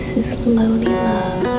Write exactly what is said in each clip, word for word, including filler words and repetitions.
This is Lonely Love.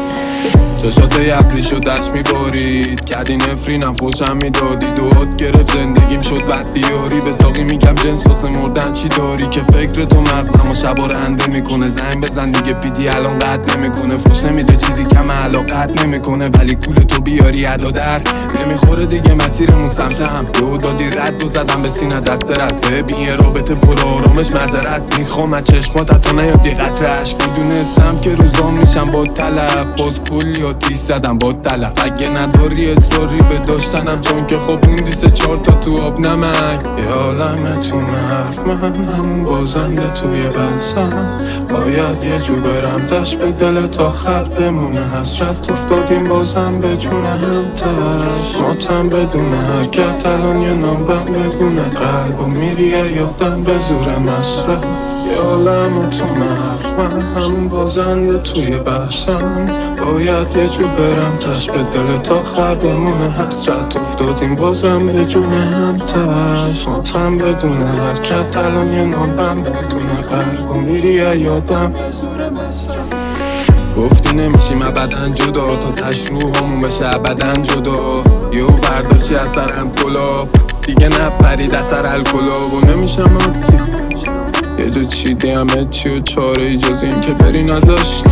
چشات یبری شد دست میبارید کردی نفرینم فوشم میدادی دوات گرفت زندگیم شد بد دیاری به ساقی میگم جنس واسه مردن چی داری که فکر تو مغزم و شبا رنده میکنه زنگ بزن دیگه پیدی الان قد نمیکنه فوش نمیده چیزی کم علاقت نمیکنه ولی کول تو بیاری ادا در نمیخوره دیگه مسیرمون سمت هم دو دادی رد و زدم به سینه دست رد ببین یه رابطه پر آرامش معذرت میخوام از چشمات تا نیاد یه قطره عشق میدونستم که روزام میشم با تلف باز کلی تیز زدم با تلف اگه نداری اصراری به داشتنم چون که خب موندی سه چهار تا تو آب نمک یه عالمه تو حرف من همون بازنده توی بلسم باید یه جو برم دشت به دل تا خط بمونه حسرت افتادیم بازم به جونه هم تش ماتم بدون حرکت الان یه نامبم بدونه قلب و میری یادم به زور مصرف یه عالم تو حرف من همون بازنده توی بحثم باید یه جو برم تش به دل تا خر بمونه حسرت افتادیم بازم به جونه هم تش ماتم بدون حرکت الان یه نامبم بدونه قلب و میری یادم به زور مصرف گفتی نمیشیم ابداً جدا تا تش روحمون بشه ابداً جدا یهو برداشتی از سرم کلاب دیگه نپرید از سر الکلاب و نمیشم عادی یه جو چیدی همه چی و چاره ای جز این که بری نذاشتی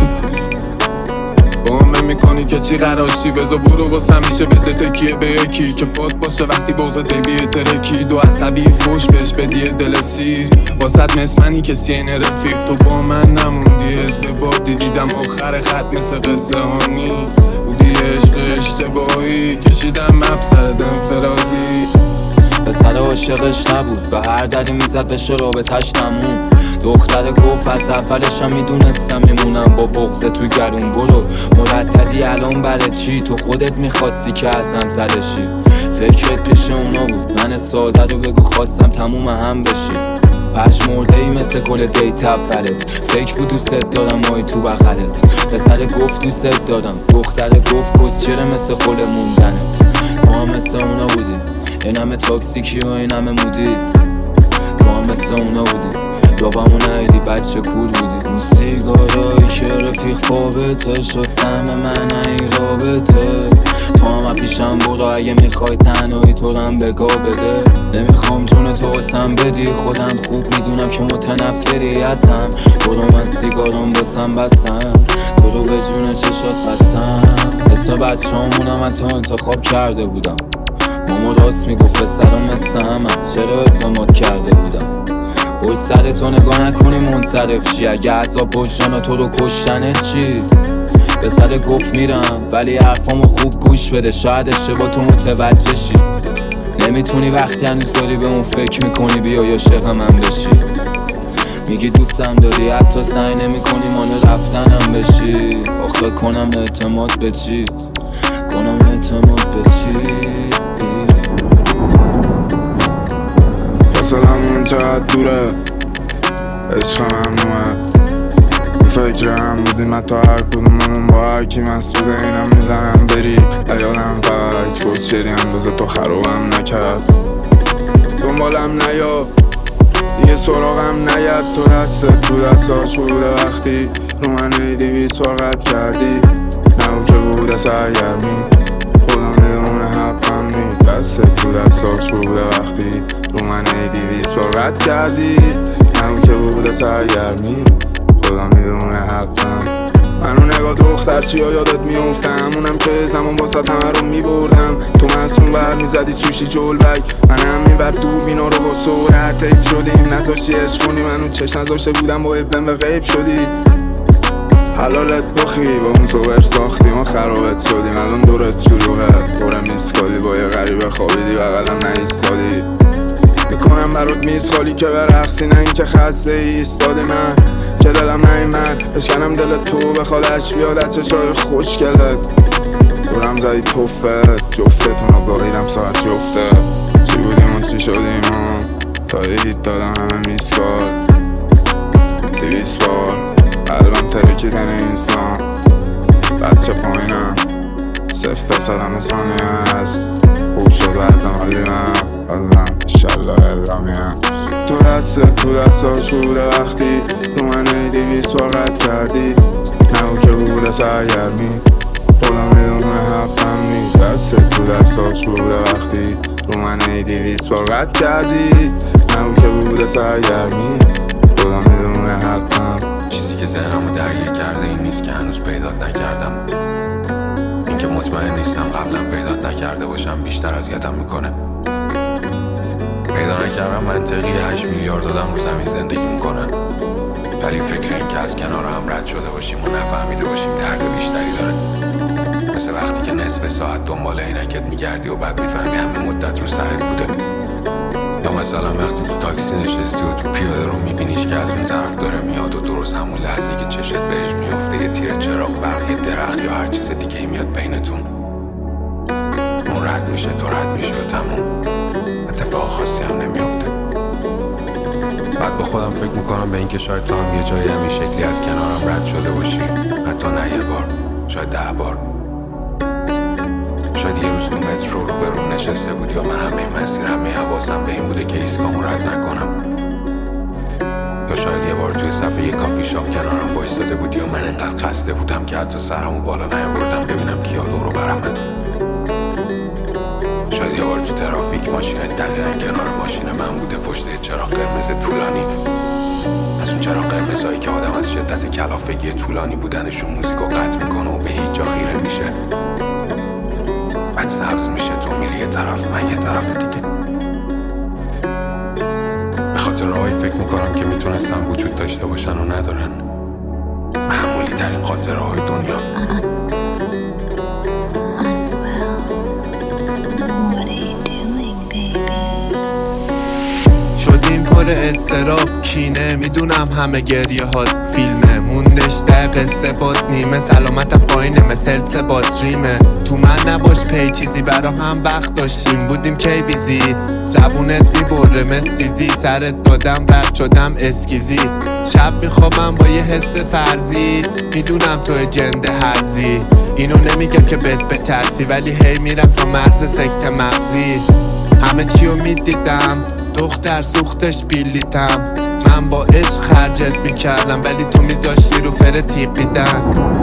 با همه میکنی که چی قراشتی بذار برو واسه همیشه بده تکیه به یکی که پاد باشه وقتی بازه دبیه ترکی دو عصبی فوش بهش بدی دل سیر واسه مسمنی کسی این رفیق تو با من نموندی از به بادی دیدم آخر خط مثل قصه هانی بودی عشق اشتباهی کشیدم مبسد انفرادی پسر عاشقش نبود به هر دری میزد بشه رابطش نمون دختر گفت از اولش هم میدونستم میمونم با بغض تو گرون برو مرددی الان برای چی تو خودت میخواستی که ازم زدشی فکرت پیش اونا بود من ساده رو بگو خواستم تموم هم بشی پش مرده ای مثل گل دیت اولت فکر بود دوست دارم مایی تو بغلت پسر گفت دوست دارم دختر گفت کس چره مثل قول موندنت ما هم مثل اونا بودیم این همه تاکسیکی و این همه مودی ما هم مثل اونا بودیم لابمو نهیدی بچه کور بودی اون سیگارایی که رفیق خوابته شد سهم من این رابطه تو هم پیشم برو اگه میخوای تنهایی تو هم بگاه بده نمیخوام جون تو واسم بدی خودم خوب میدونم که متنفری ازم برو من سیگارم باسم بسم تو رو به جون چشات خستم اسم بچه همونم من تو انتخاب کرده بودم ماما راست میگفت پسرم مثل همه چرا اعتماد کرده بودم پشت سر تو نگاه نکنی منصرف چی اگه عذاب پشتن تو رو کشتنه چی پسر گفت میرم ولی حرفامو خوب گوش بده شاید اشتباه تو متوجه شی نمیتونی وقتی هنوز داری به اون فکر میکنی بیا یا عاشق من بشی میگی دوستم داری حتی سعی نمی کنی مال رفتنم بشی آخه کنم اعتماد به چی کنم اعتماد به چی فاصلمون چقدر دوره عشق ممنوعه فکر هم بودیم حتی هر کدوممون با هر کی مست بوده اینم میزنم بری ایالم فقط هیچ کس شری اندازه تو خرابم نکرد دنبالم نیا دیگه سراغم نید تو دستت تو دستاش بوده وقتی رو من دیویس فرقت کردی نه که بوده سرگرمی خودم میدونه حقم نی دستت تو دستاش بوده وقتی رو من دیویس فرقت کردی نه که بوده سرگرمی خودم میدونه حقم منو نگاه دختر چیا یادت میافتم همونم که زمان واسه همه رو میبردم تو مصوم بر میزدی سوشی جلبک من هم میبر دور بینا رو با سرعت حیف شدیم نذاشتی عشق کنی منو چش نذاشته بودم با ابن به غیب شدی حلالت بخی با اون صبر ساختی ما خرابت شدیم الان دورت شلوغه دورم میسکالی با یه غریبه خوابیدی بغلم نایستادی میکنم برات میز خالی که برقصی نه این که خسته ایستادی من که دلم نیمد بشکنم دل تو بخوادش بیاد از چشای خوشگلت دورم زدی توفت جفتتون رو باقیدم ساعت جفته چی بودیم و چی شدیم ها تا هیت دادم همه میسکال دیویس بار قلبم ترکیدن انسان بچه پایینم سفت صدم ثانیه هست خوب شد و ازم حالی من بازم ماشالله الهامیم. تو دست تو دستاش بوده وقتی رو من ای دیویس واقعت کردی، نه او که بوده سرگرمی خودم میدونه حقم نی. دست تو دستاش بوده وقتی رو من ای دیویس واقعت کردی، نه او که بوده سرگرمی خودم میدونه حقم. چیزی که ذهنمو درگیر کرده این نیست که هنوز پیدات نکردم، این که مطمئن نیستم قبلا پیدات نکرده باشم بیشتر اذیتم میکنه. پیدا نکردم منطقی هشت میلیارد آدم رو زمین زندگی میکنن، ولی فکر این که از کنار هم رد شده باشیم و نفهمیده باشیم درد بیشتری داره. مثل وقتی که نصف ساعت دنبال عینکت میگردی و بعد میفهمی همه مدت رو سرت بوده، یا مثلا وقتی تو تاکسی نشستی و تو پیاده رو میبینیش که از اون طرف داره میاد و درست همون لحظه که چشت بهش میفته یه تیر چراغ برق، یه درخت یا هر چیز دیگه ای میاد بینتون، اون رد میشه تو رد میشه و تموم، اتفاق خاصی هم نمیافته. بعد با خودم فکر میکنم به این که شاید تو هم یه جایی همین شکلی از کنارم رد شده باشی، حتی نه یه بار، شاید ده بار. شاید یه روز تو مترو رو به روم نشسته بودی و من همه مسیر همه حواسم به این بوده که ایسکامو رد نکنم، یا شاید یه بار توی صفحه یه کافی شاپ کنارم وایستاده بودی و من انقدر خسته بودم که حتی سرمو بالا نیاوردم ببینم کیا دورو برمن. شاید یه بار تو ترافیک ماشین دقیقا کنار ماشین من بوده پشت یه چراغ قرمز طولانی، از اون چراغ قرمزایی که آدم از شدت کلافگی طولانی بودنشون موزیکو قطع میکنه و به هیچ جا خیره میشه، بعد سبز میشه تو میری یه طرف من یه طرف دیگه. به خاطر راهی فکر میکنم که میتونستن وجود داشته باشن و ندارن، معمولی ترین خاطره های دنیا. شدیم پر استراب کینه، میدونم همه گریه هات فیلمه، موندش ده قصه باد نیمه، سلامتم پایینه مثل ارتباط ریمه، تو من نباش پی چیزی برا هم وقت داشتیم بودیم کی بیزی، زبونت میبره مستیزی، سرت دادم رد شدم اسکیزی، شب میخوابم با یه حس فرضی، میدونم تو جنده هرزی، اینو نمیگم که بهت بترسی ولی هی میرم تا مرز سکت مغزی، همه چیو میدیدم دختر سوختش بیلیتم، من با عشق خرجت میکردم ولی تو میذاشتی رو فر تیقیدن.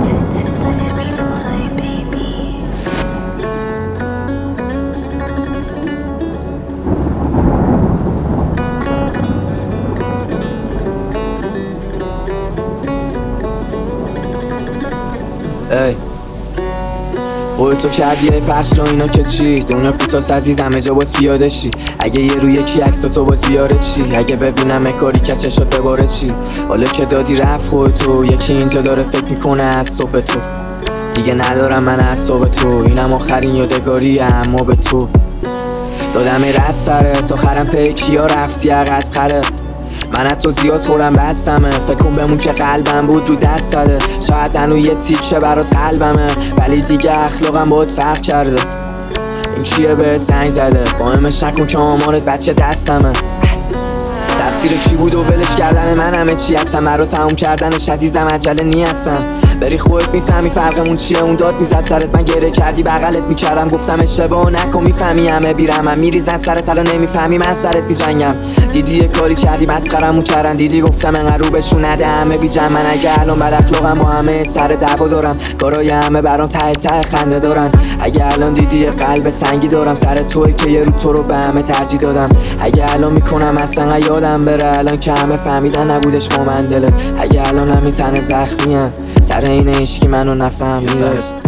ای خودتو کردی ای پخش رو اینا که چی؟ دونه کوتاست عزیزم اجا باز بیاده شی، اگه یه روی یکی عکساتو باز بیاره چی؟ اگه ببینم کاری که چشات بباره چی؟ حالا که دادی رفت خودتو، یکی اینجا داره فکر میکنه از صبح تو، دیگه ندارم من از صبح تو، اینم آخرین یادگاری اما به تو دادم رد سره تا خرم پیکیا رفتی از خره، من حتی زیاد خورم بستمه، فکر کن بمون که قلبم بود رو دست زده، شاید هنو یه تیکه برات قلبمه ولی دیگه اخلاقم باید فرق کرده، این کیه بهت زنگ زده فاهمش نکن که آمارت بچه دستمه، تقصیر کی بود و ولش کردن من همه چی هستم، مرا تموم کردنش عزیزم عجله نی هستم، بری خودت میفهمی فرقمون چیه، اون داد میزد سرت من گره کردی بغلت میکردم گفتم اشتباه نکن میفهمی همه بیرم هم میریزن سرت حالا نمیفهمی من سرت میجنگم، دیدی یه کاری کردی مسخرمون کردن، دیدی گفتم انقدر رو بهشون نده همه بیجن، من اگه الان بد اخلاقم با همه سر دعوا دارم، کارای همه برام ته ته خنده دارن، اگه الان دیدی یه قلب سنگی دارم سر توی که یه رو تو رو به همه ترجیح دادم، اگه الان میکنم اصلا یادم بره الان که همه فهمیدن نبودش با من دلت، اگه الان همین تن زخمیم سر این عشقی منو نفهمیدش.